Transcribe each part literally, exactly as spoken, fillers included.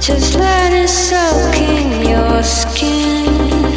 Just let it soak in your skin.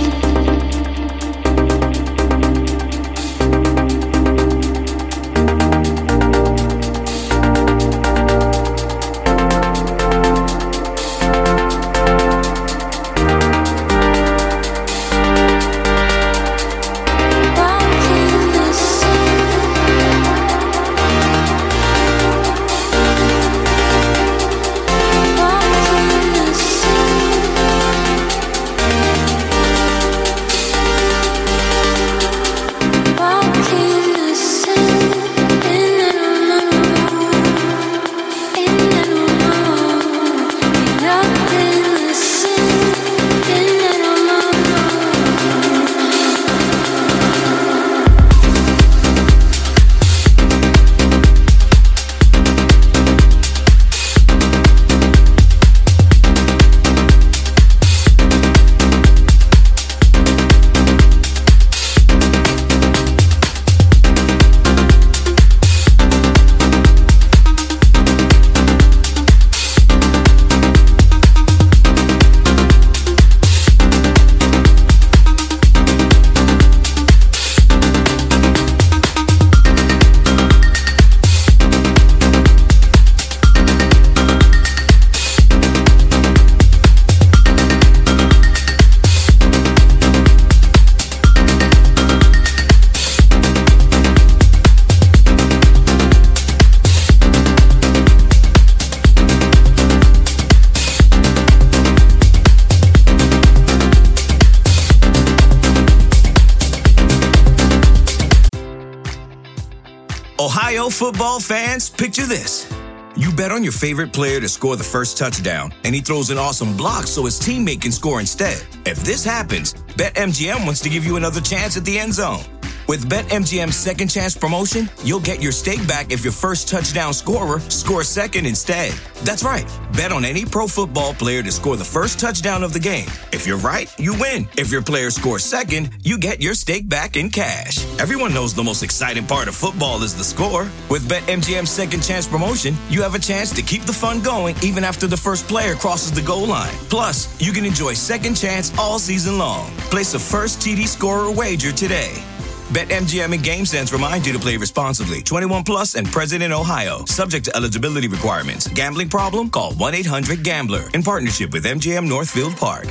Ohio football fans, picture this. You bet on your favorite player to score the first touchdown, and he throws an awesome block so his teammate can score instead. If this happens, BetMGM wants to give you another chance at the end zone. With BetMGM's Second Chance promotion, you'll get your stake back if your first touchdown scorer scores second instead. That's right. Bet on any pro football player to score the first touchdown of the game. If you're right, you win. If your player scores second, you get your stake back in cash. Everyone knows the most exciting part of football is the score. With BetMGM's Second Chance promotion, you have a chance to keep the fun going even after the first player crosses the goal line. Plus, you can enjoy Second Chance all season long. Place a first T D scorer wager today. BetMGM and GameSense remind you to play responsibly. twenty-one plus and present in Ohio. Subject to eligibility requirements. Gambling problem? Call one eight hundred gambler. In partnership with M G M Northfield Park.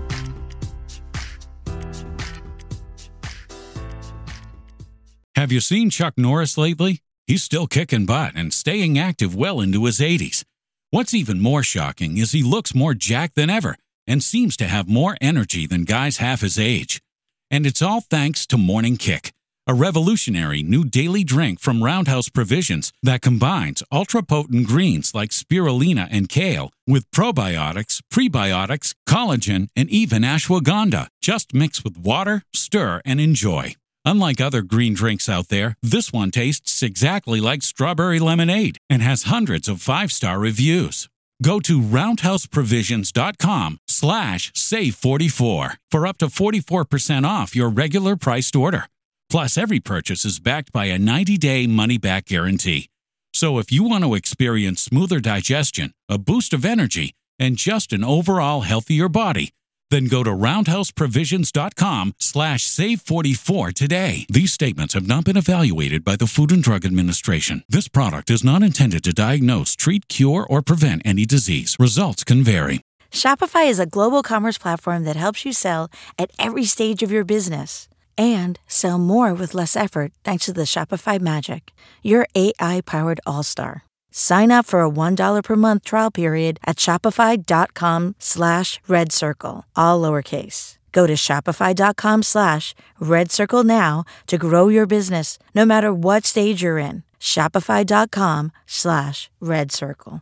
Have you seen Chuck Norris lately? He's still kicking butt and staying active well into his eighties. What's even more shocking is he looks more jacked than ever and seems to have more energy than guys half his age. And it's all thanks to Morning Kick, a revolutionary new daily drink from Roundhouse Provisions that combines ultra-potent greens like spirulina and kale with probiotics, prebiotics, collagen, and even ashwagandha. Just mix with water, stir, and enjoy. Unlike other green drinks out there, this one tastes exactly like strawberry lemonade and has hundreds of five-star reviews. Go to roundhouseprovisions.com slash save 44 for up to forty-four percent off your regular priced order. Plus, every purchase is backed by a ninety-day money-back guarantee. So if you want to experience smoother digestion, a boost of energy, and just an overall healthier body, then go to roundhouseprovisions.com slash save 44 today. These statements have not been evaluated by the Food and Drug Administration. This product is not intended to diagnose, treat, cure, or prevent any disease. Results can vary. Shopify is a global commerce platform that helps you sell at every stage of your business and sell more with less effort thanks to the Shopify Magic, your A I-powered all-star. Sign up for a one dollar per month trial period at shopify.com slash red circle, all lowercase. Go to shopify.com slash red circle now to grow your business no matter what stage you're in. Shopify.com slash red circle.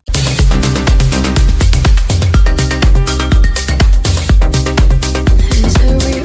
Is it real?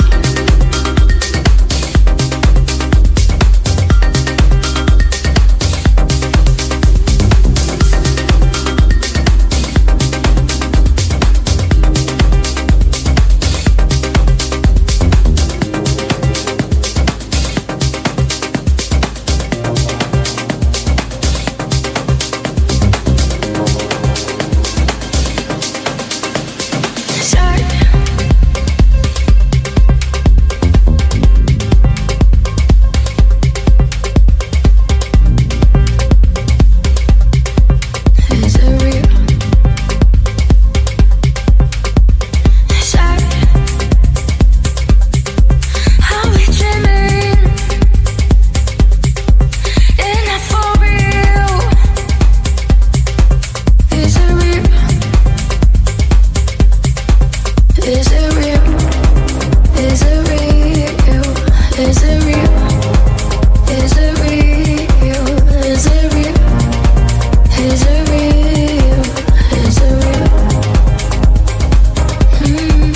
Is it real? Is it real? Is it real? Is it real? Is it real? Is it real? Is it real? Mm.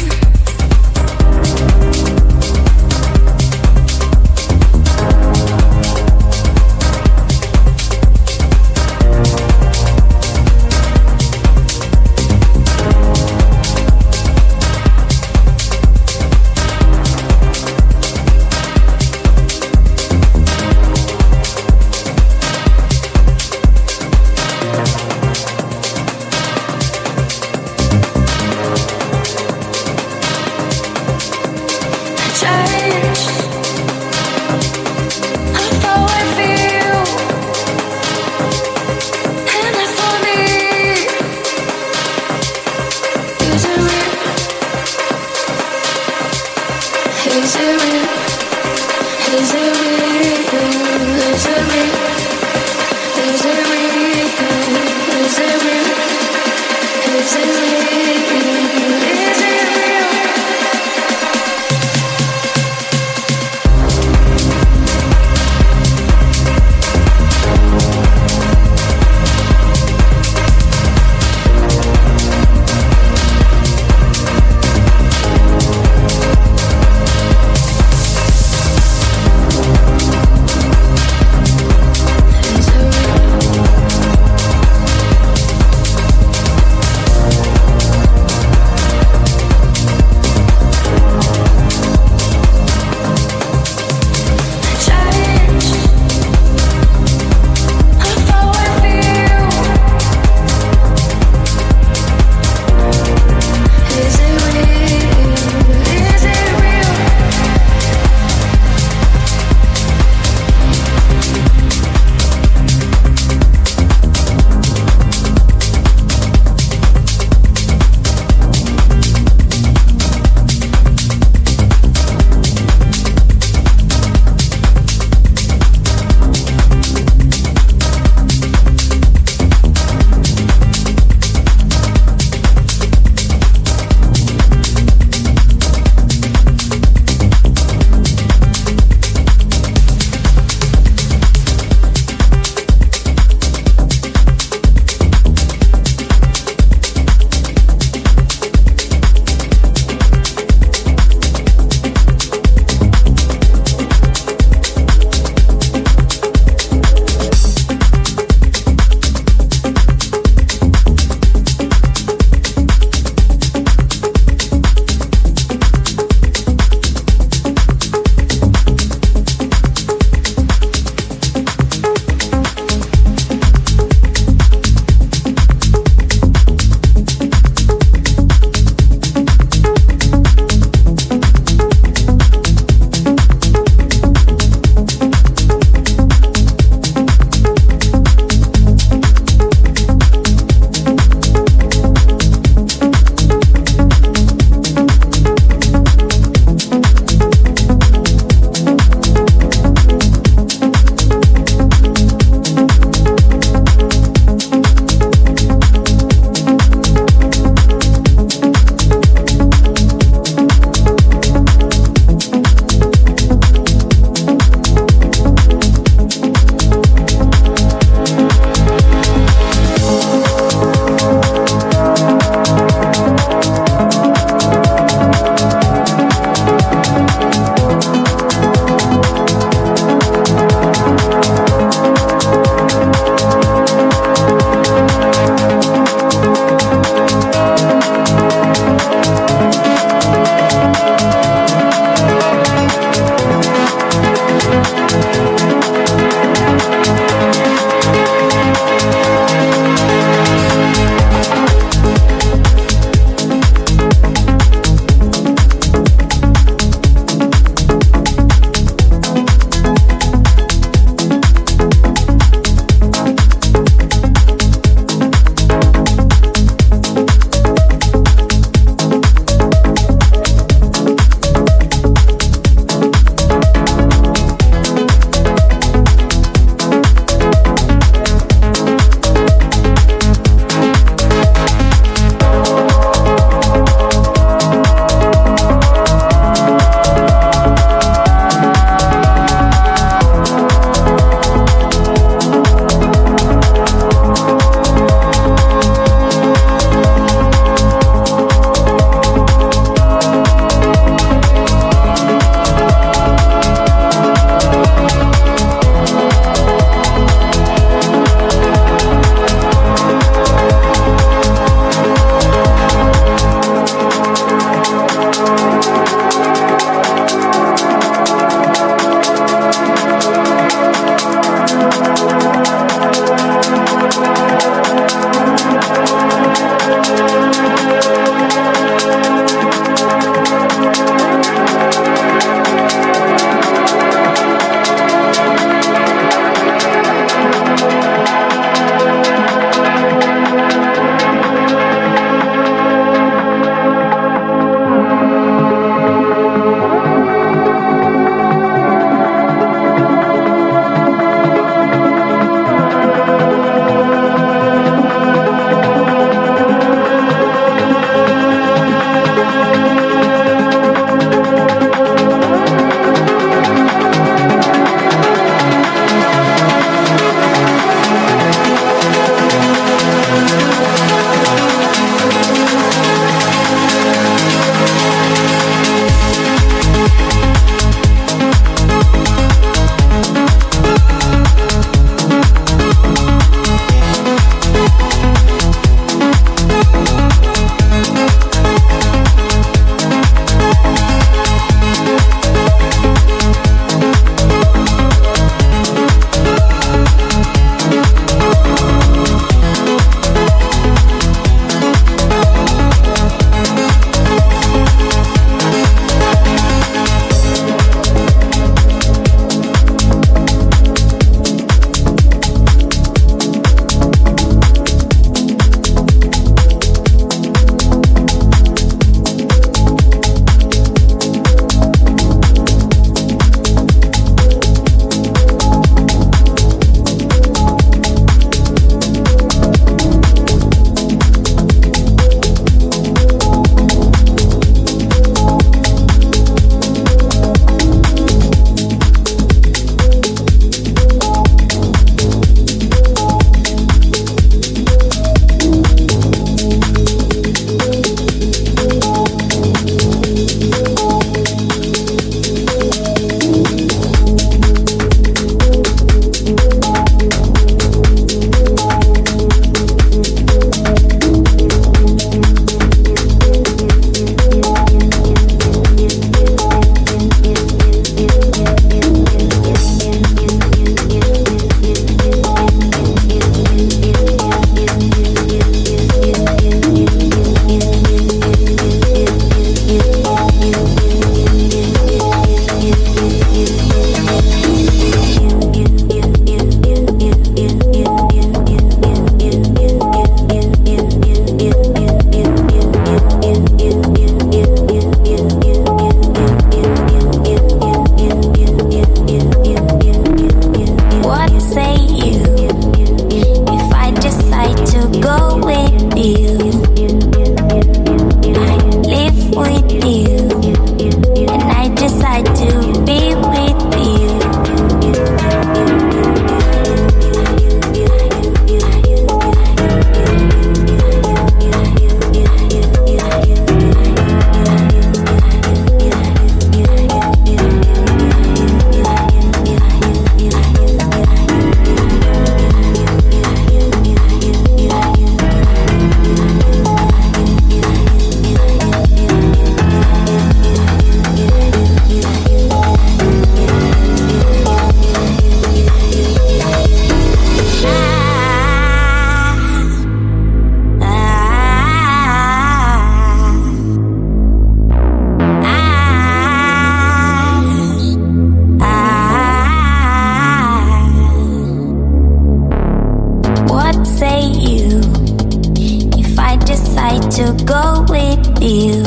go with you.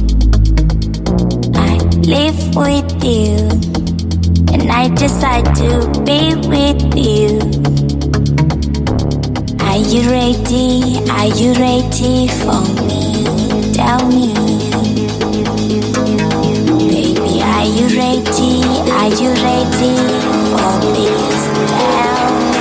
I live with you, and I decide to be with you. Are you ready? Are you ready for me? Tell me, baby, are you ready? Are you ready for this? Tell me.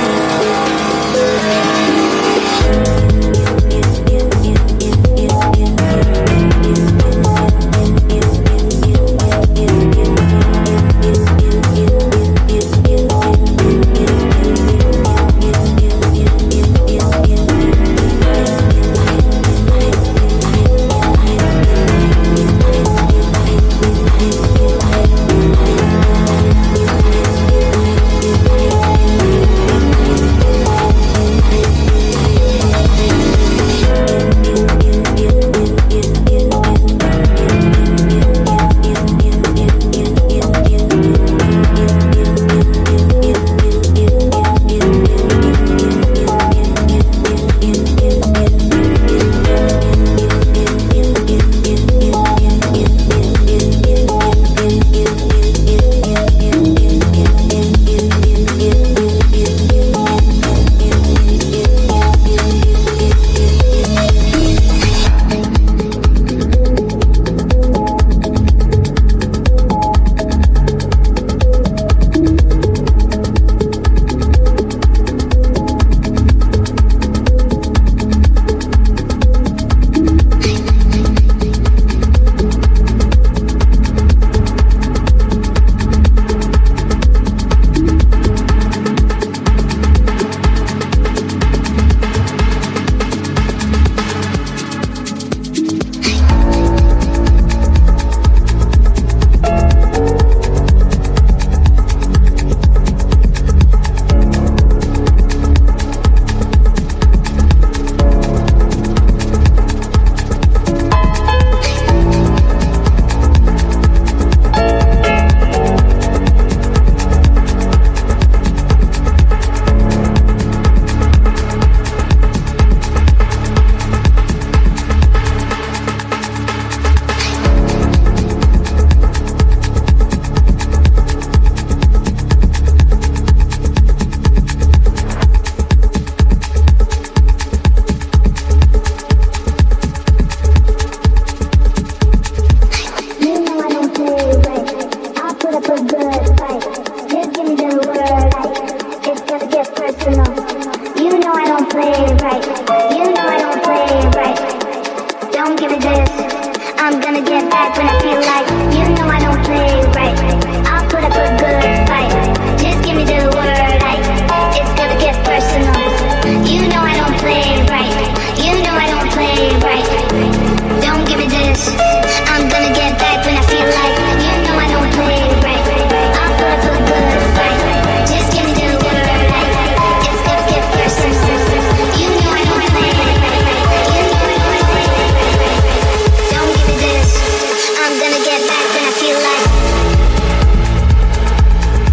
I'm gonna get back when I feel like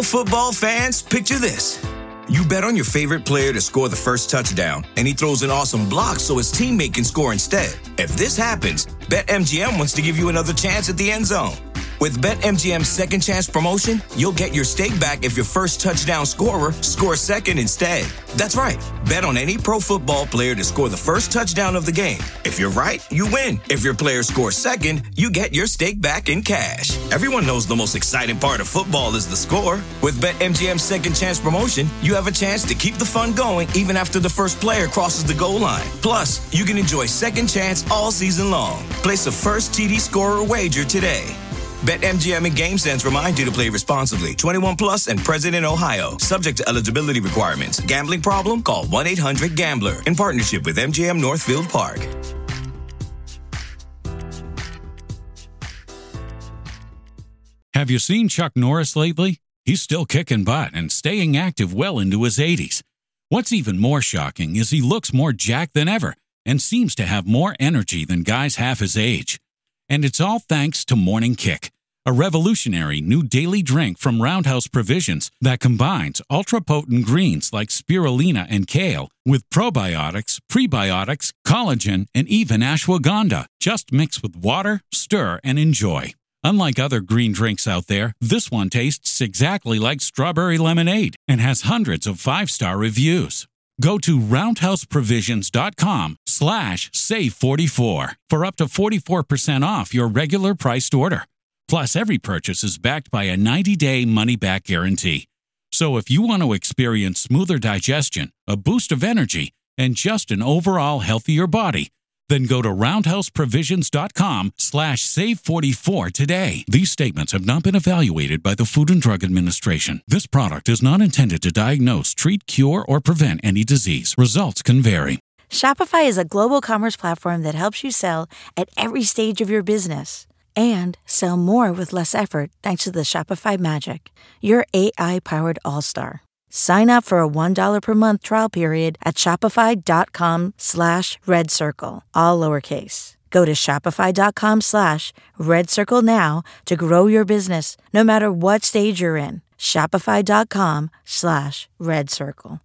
football fans, picture this. You bet on your favorite player to score the first touchdown, and he throws an awesome block so his teammate can score instead. If this happens, BetMGM wants to give you another chance at the end zone. With BetMGM's second chance promotion, you'll get your stake back if your first touchdown scorer scores second instead. That's right. Bet on any pro football player to score the first touchdown of the game. If you're right, you win. If your player scores second, you get your stake back in cash. Everyone knows the most exciting part of football is the score. With BetMGM's second chance promotion, you have a chance to keep the fun going even after the first player crosses the goal line. Plus, you can enjoy second chance all season long. Place a first T D scorer wager today. BetMGM and GameSense remind you to play responsibly. twenty-one plus and present in Ohio. Subject to eligibility requirements. Gambling problem? Call one eight hundred gambler. In partnership with M G M Northfield Park. Have you seen Chuck Norris lately? He's still kicking butt and staying active well into his eighties. What's even more shocking is he looks more jacked than ever and seems to have more energy than guys half his age. And it's all thanks to Morning Kick, a revolutionary new daily drink from Roundhouse Provisions that combines ultra-potent greens like spirulina and kale with probiotics, prebiotics, collagen, and even ashwagandha. Just mix with water, stir, and enjoy. Unlike other green drinks out there, this one tastes exactly like strawberry lemonade and has hundreds of five-star reviews. Go to roundhouseprovisions.com slash save44 for up to forty-four percent off your regular priced order. Plus, every purchase is backed by a ninety-day money-back guarantee. So if you want to experience smoother digestion, a boost of energy, and just an overall healthier body, then go to roundhouseprovisions.com slash save44 today. These statements have not been evaluated by the Food and Drug Administration. This product is not intended to diagnose, treat, cure, or prevent any disease. Results can vary. Shopify is a global commerce platform that helps you sell at every stage of your business and sell more with less effort thanks to the Shopify Magic, your A I-powered all-star. Sign up for a one dollar per month trial period at shopify.com slash red circle, all lowercase. Go to shopify.com slash red circle now to grow your business no matter what stage you're in. Shopify.com slash red circle.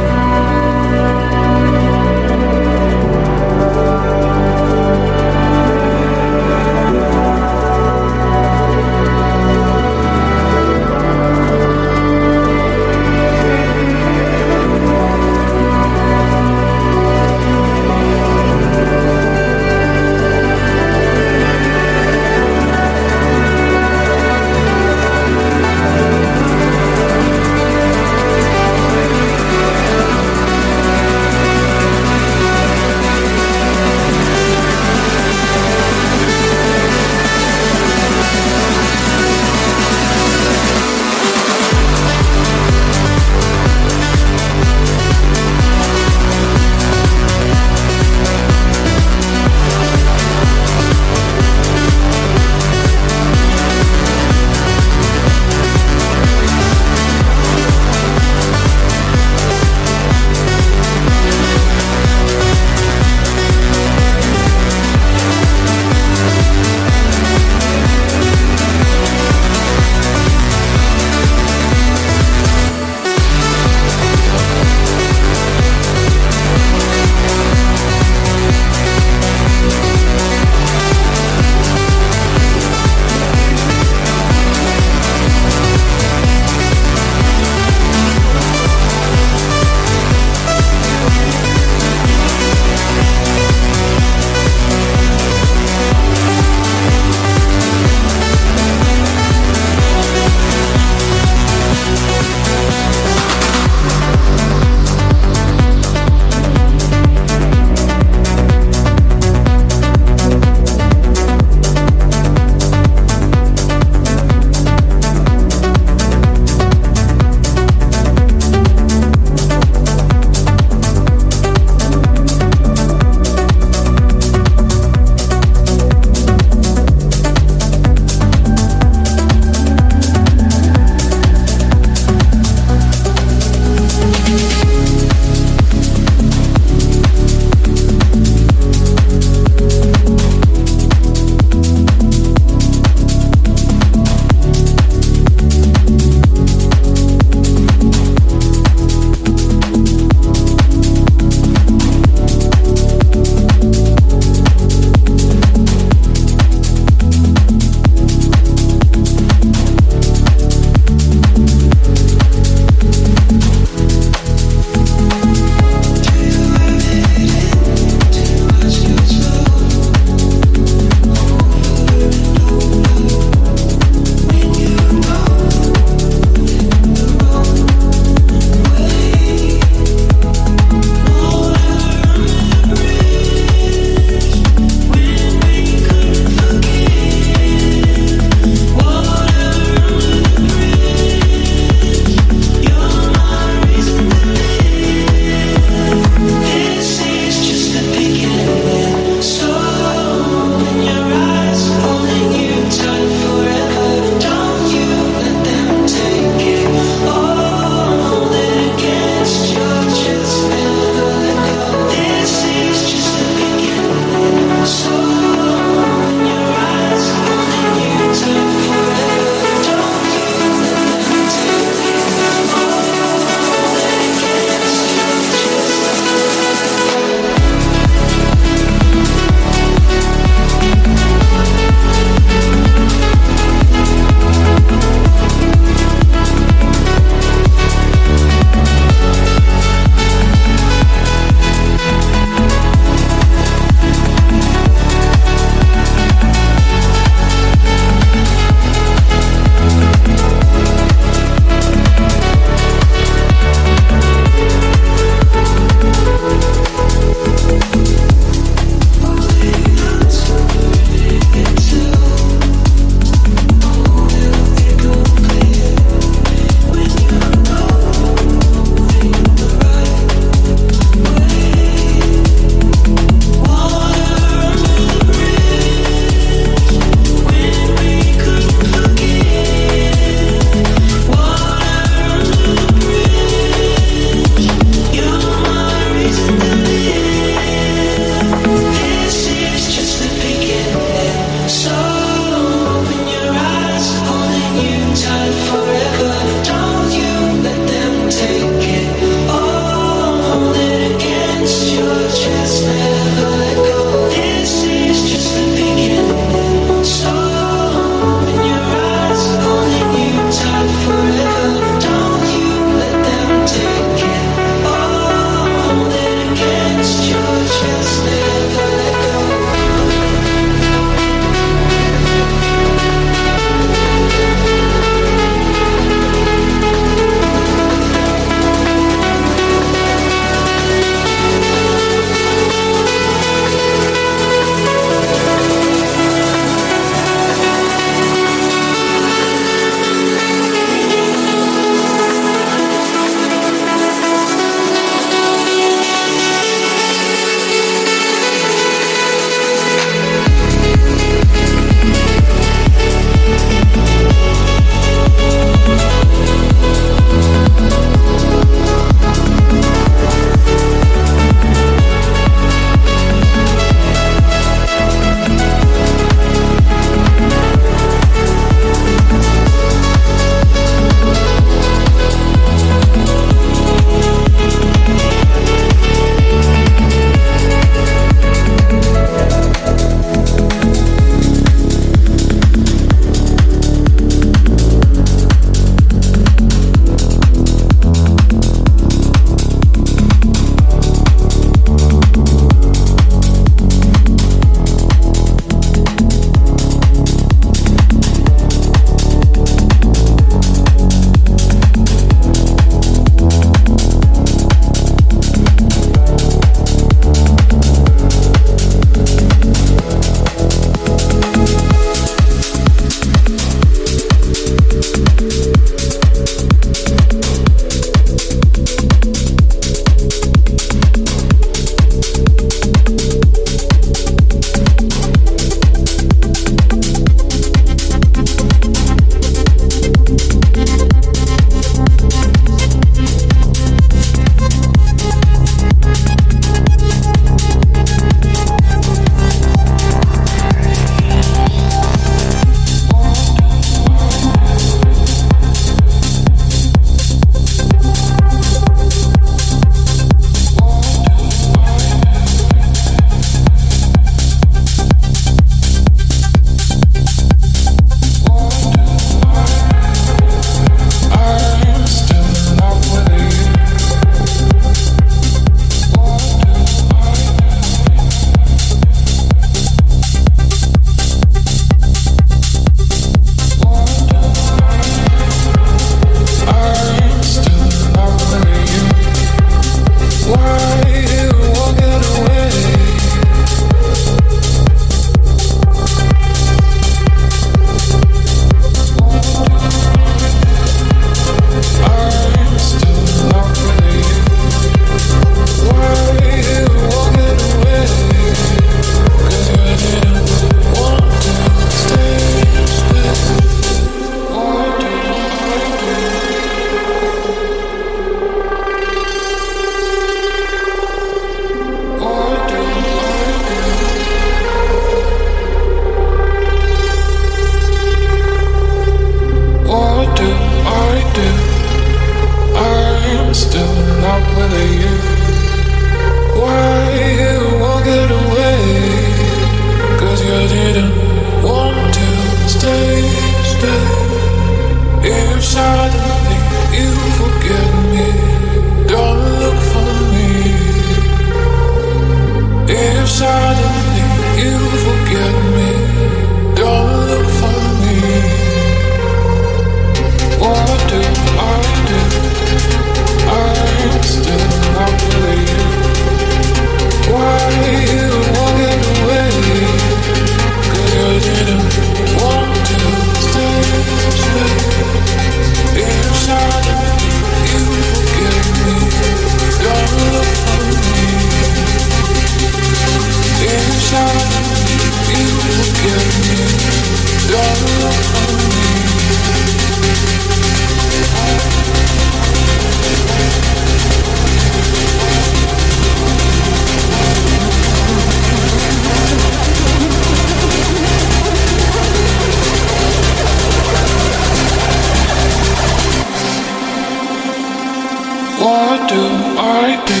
do I do?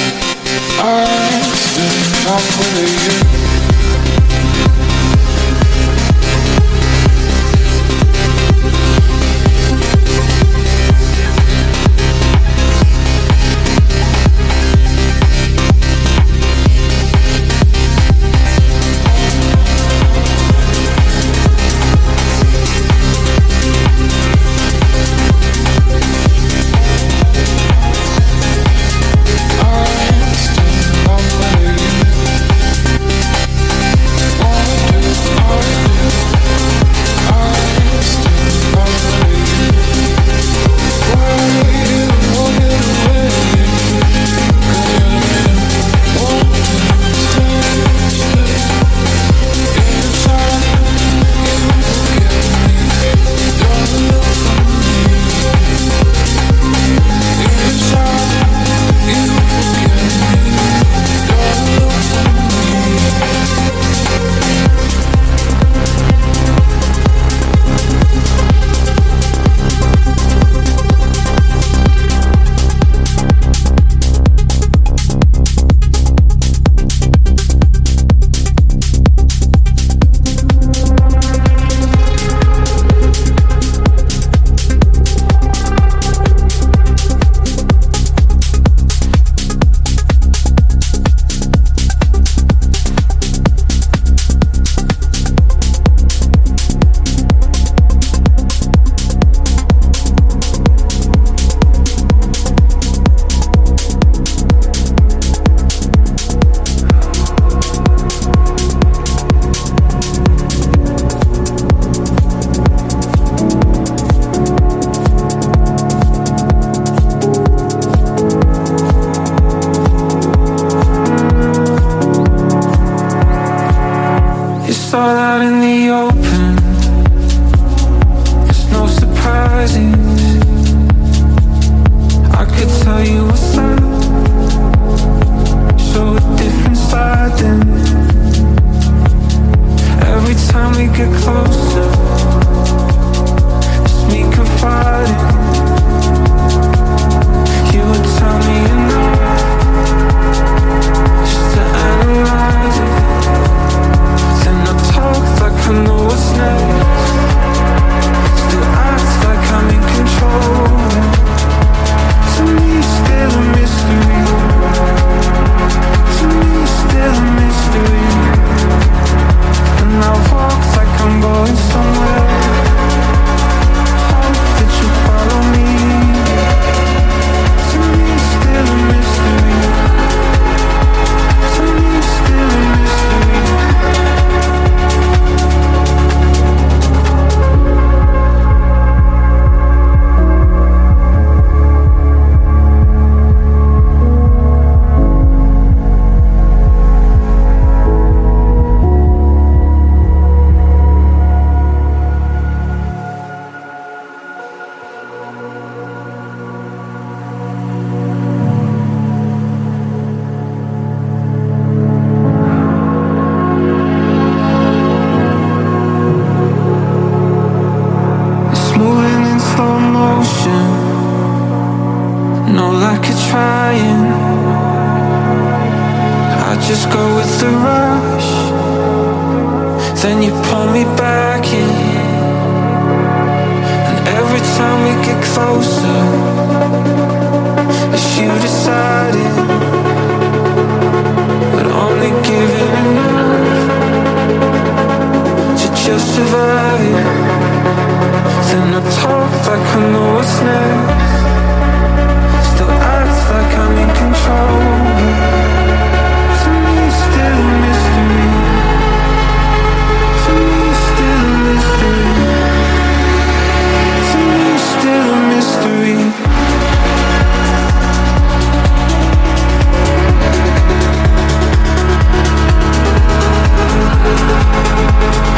I stand up for you.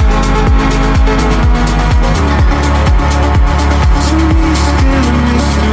Mystery.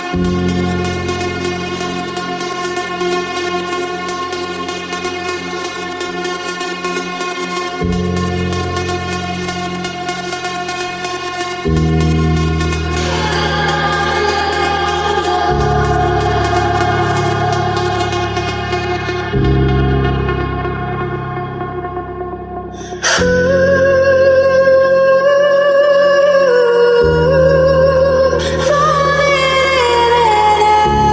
Falling in and out.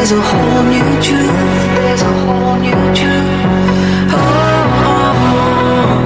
There's a whole new truth. There's a whole new truth. Oh, oh, oh.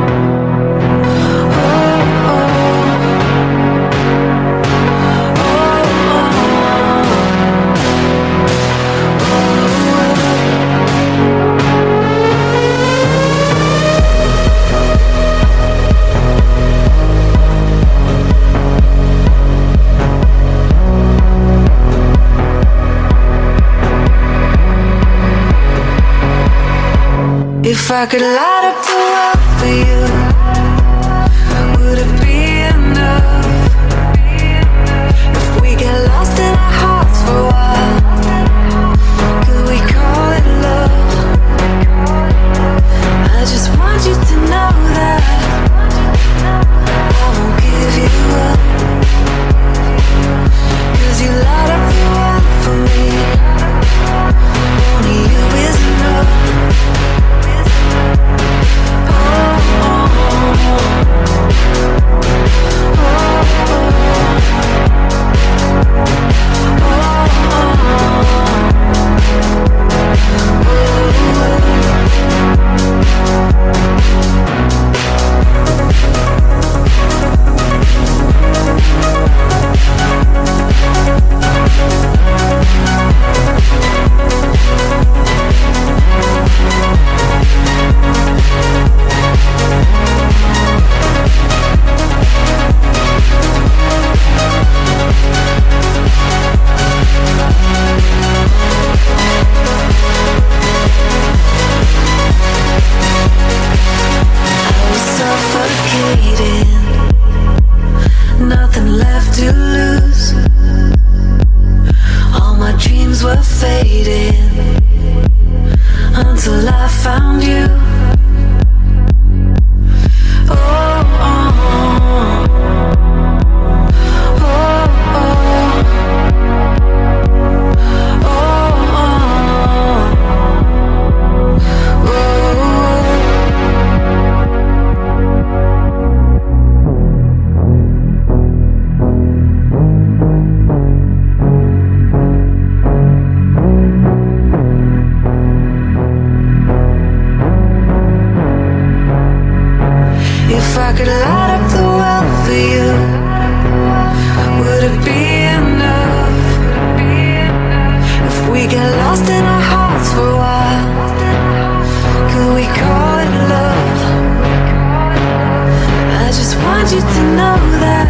If I could light up the world for you, would it be enough? If we get lost in our hearts for a while, could we call it love? I just want you to know that I won't give you up, 'cause you light up the world for me. Only you is enough. Nothing left to lose. All my dreams were fading until I found you. Oh, oh, oh, oh, oh, oh, oh. If I could light up the world for you, would it be enough? If we get lost in our hearts for a while, could we call it love? I just want you to know that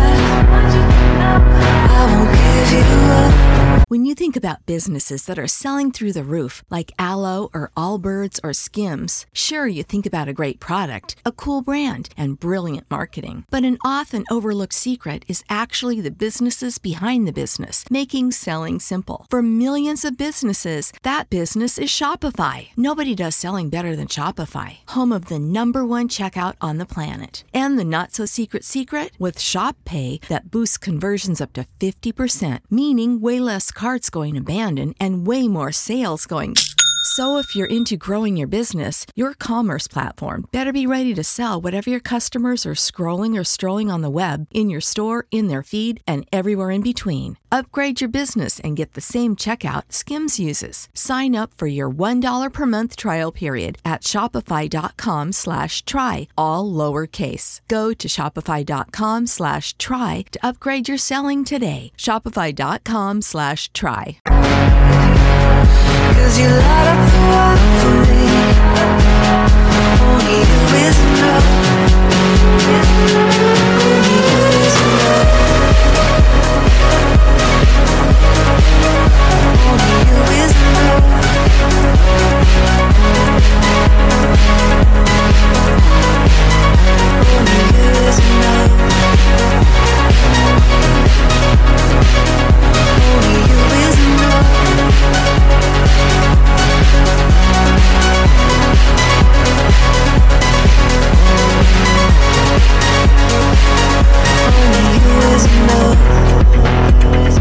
I won't give you up. When you think about businesses that are selling through the roof, like Aloe or Allbirds or Skims, sure, you think about a great product, a cool brand, and brilliant marketing. But an often overlooked secret is actually the businesses behind the business, making selling simple. For millions of businesses, that business is Shopify. Nobody does selling better than Shopify, home of the number one checkout on the planet. And the not-so-secret secret? With Shop Pay that boosts conversions up to fifty percent, meaning way less carts going abandoned and way more sales going. So if you're into growing your business, your commerce platform better be ready to sell whatever your customers are scrolling or strolling on the web, in your store, in their feed, and everywhere in between. Upgrade your business and get the same checkout Skims uses. Sign up for your one dollar per month trial period at shopify.com slash try, all lowercase. Go to shopify.com slash try to upgrade your selling today. Shopify.com slash try. 'Cause you light up the world for me. Only you is enough. Only you is enough. Only you is enough. Only you is enough. Only you is enough. Only you is enough.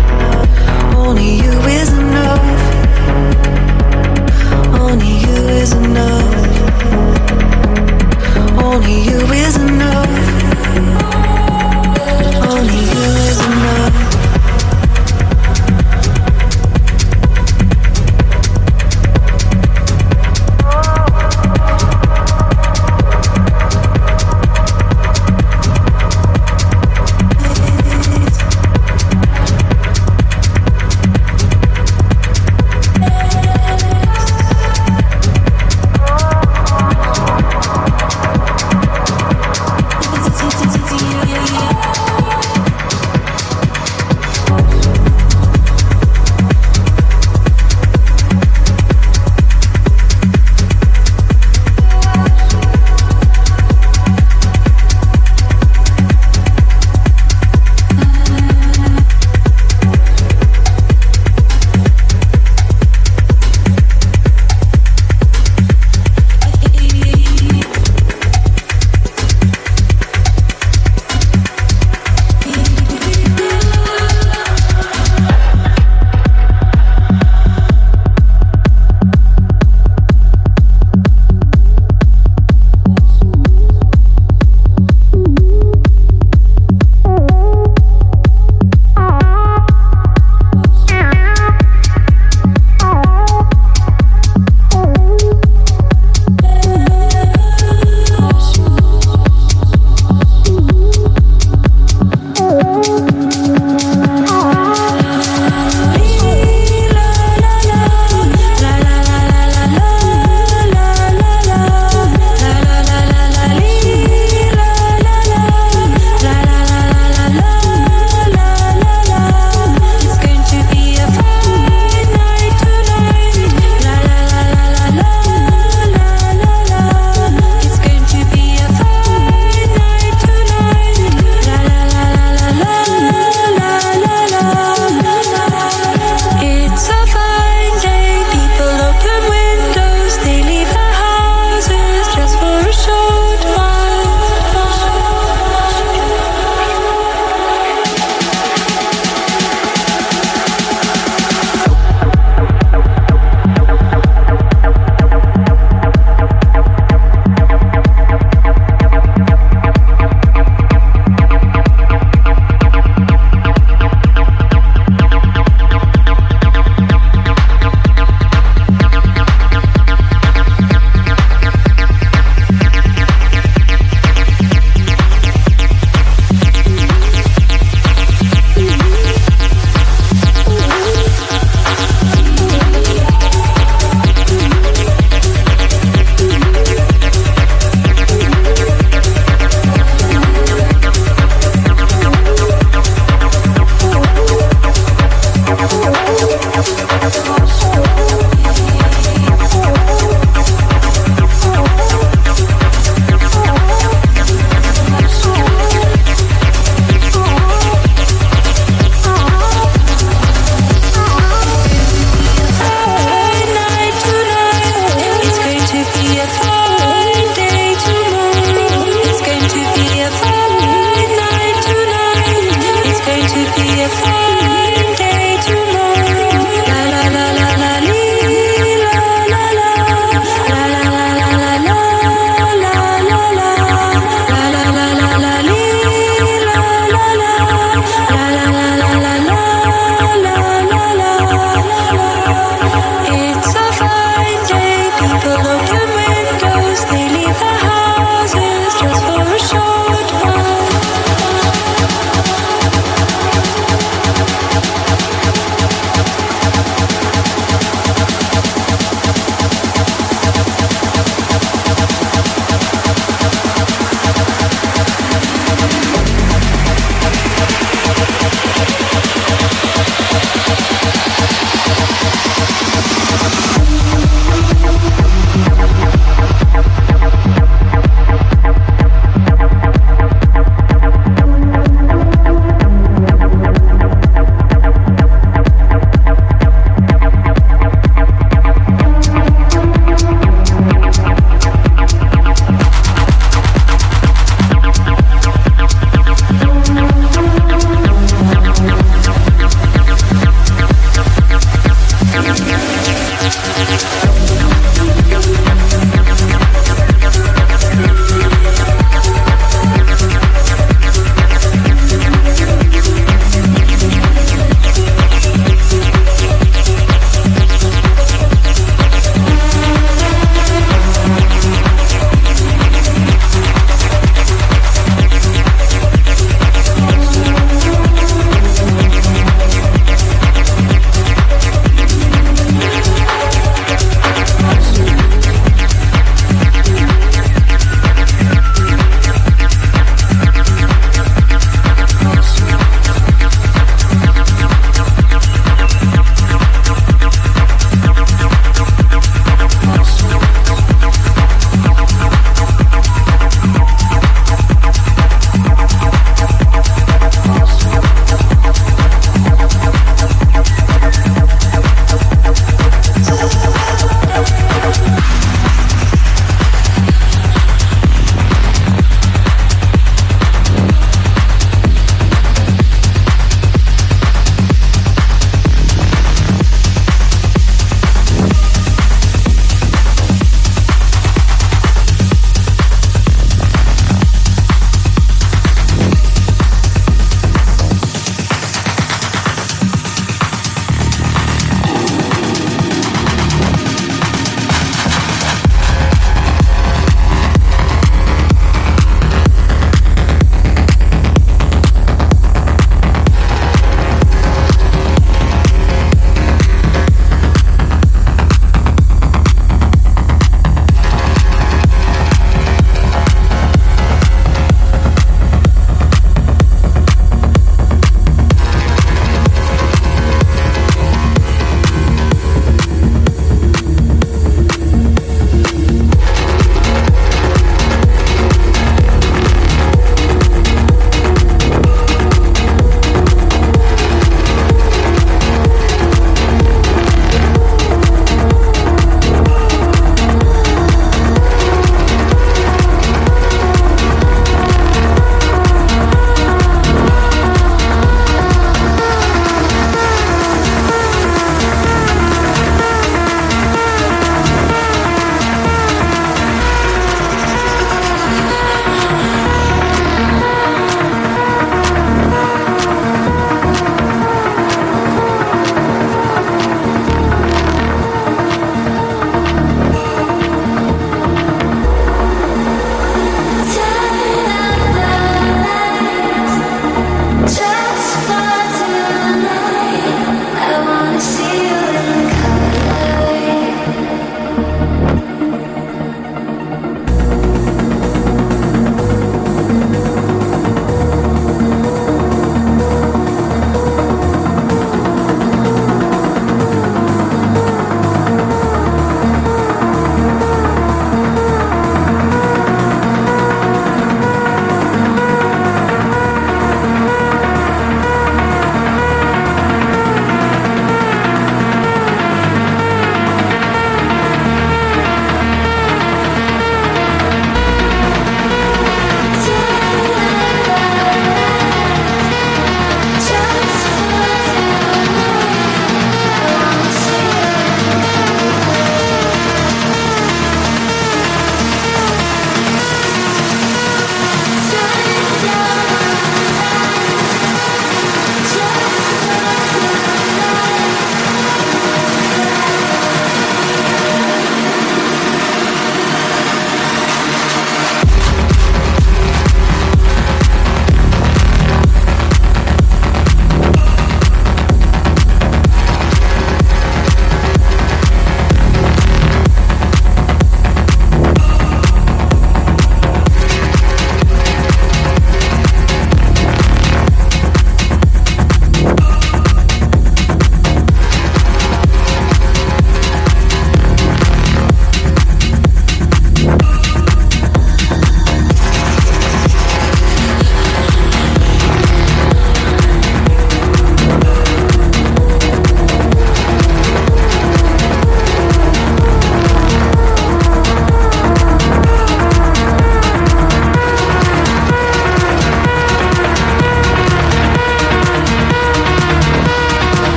It's going to be a fine day tomorrow. La la la la la.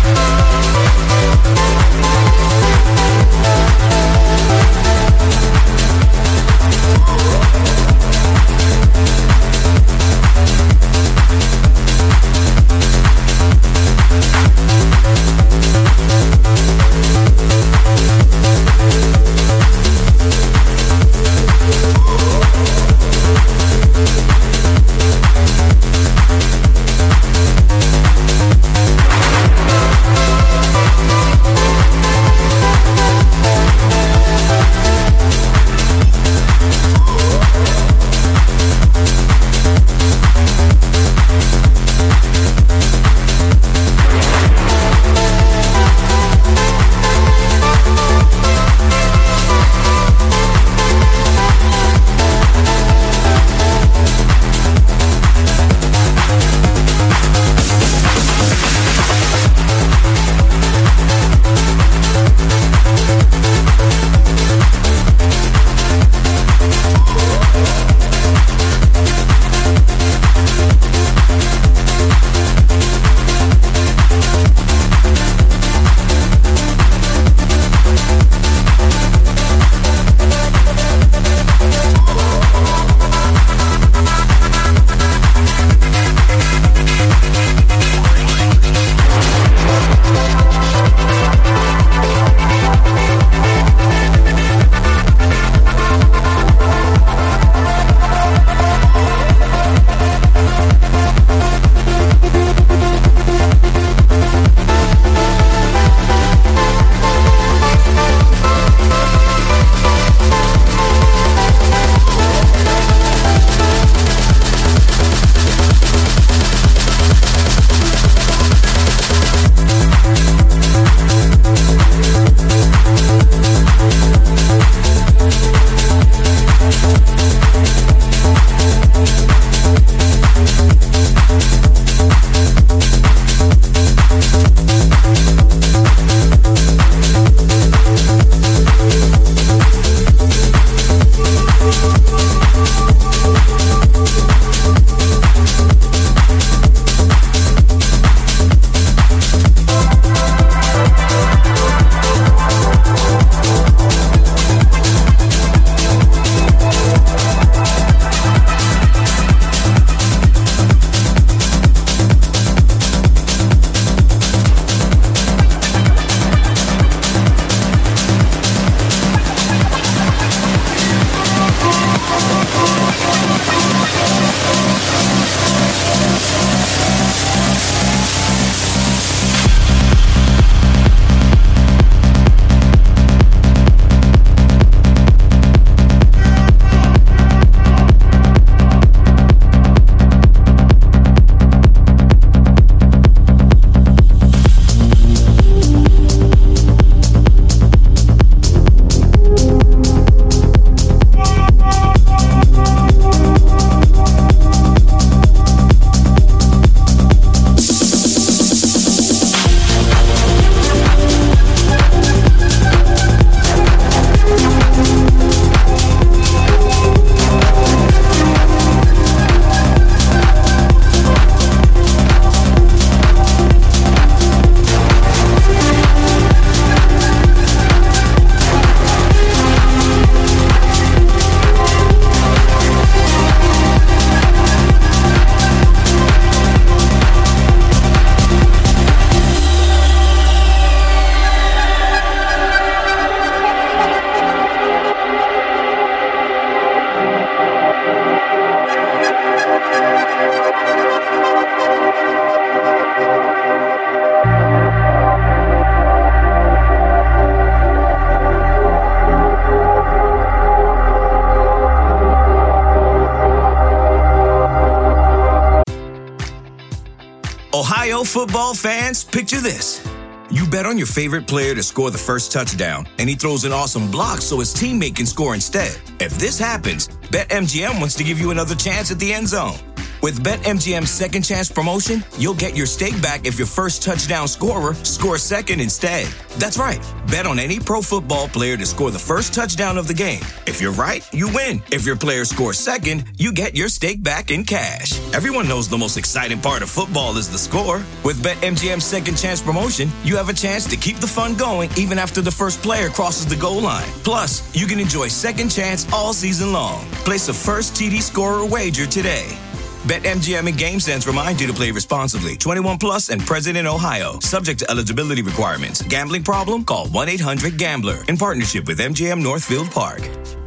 Ohio football fans, picture this. You bet on your favorite player to score the first touchdown, and he throws an awesome block so his teammate can score instead. If this happens, BetMGM wants to give you another chance at the end zone. With BetMGM's Second Chance promotion, you'll get your stake back if your first touchdown scorer scores second instead. That's right. Bet on any pro football player to score the first touchdown of the game. If you're right, you win. If your player scores second, you get your stake back in cash. Everyone knows the most exciting part of football is the score. With BetMGM's Second Chance promotion, you have a chance to keep the fun going even after the first player crosses the goal line. Plus, you can enjoy Second Chance all season long. Place a first T D scorer wager today. BetMGM and GameSense remind you to play responsibly. twenty-one plus and present in Ohio. Subject to eligibility requirements. Gambling problem? Call one eight hundred gambler. In partnership with M G M Northfield Park.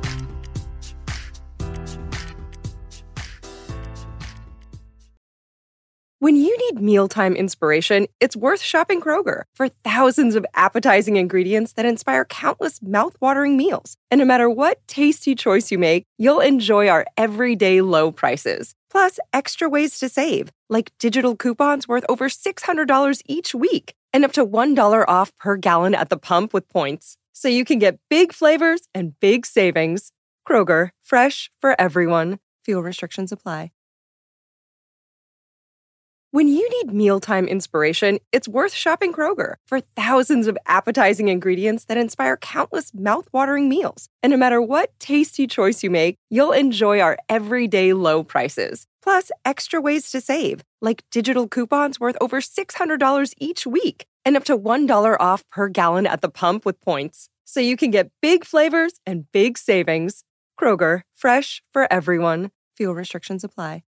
When you need mealtime inspiration, it's worth shopping Kroger. For thousands of appetizing ingredients that inspire countless mouth-watering meals. And no matter what tasty choice you make, you'll enjoy our everyday low prices. Plus, extra ways to save, like digital coupons worth over six hundred dollars each week and up to one dollar off per gallon at the pump with points. So you can get big flavors and big savings. Kroger, fresh for everyone. Fuel restrictions apply. When you need mealtime inspiration, it's worth shopping Kroger. For thousands of appetizing ingredients that inspire countless mouth-watering meals. And no matter what tasty choice you make, you'll enjoy our everyday low prices. Plus, extra ways to save, like digital coupons worth over six hundred dollars each week and up to one dollar off per gallon at the pump with points. So you can get big flavors and big savings. Kroger, fresh for everyone. Fuel restrictions apply.